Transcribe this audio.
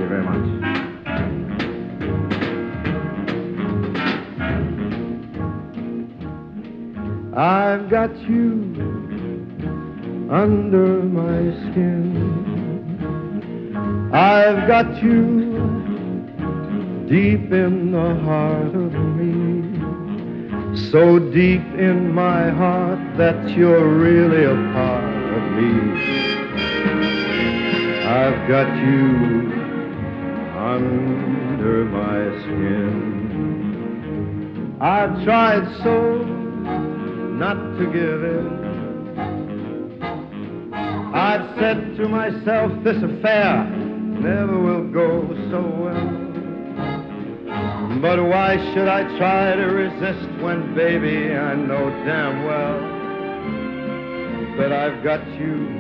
very much. I've got you under my skin. I've got you deep in the heart of me. So deep in my heart that you're really a part of me. I've got you under my skin. I've tried so not to give in. I've said to myself, this affair never will go so well. But why should I try to resist when, baby, I know damn well that I've got you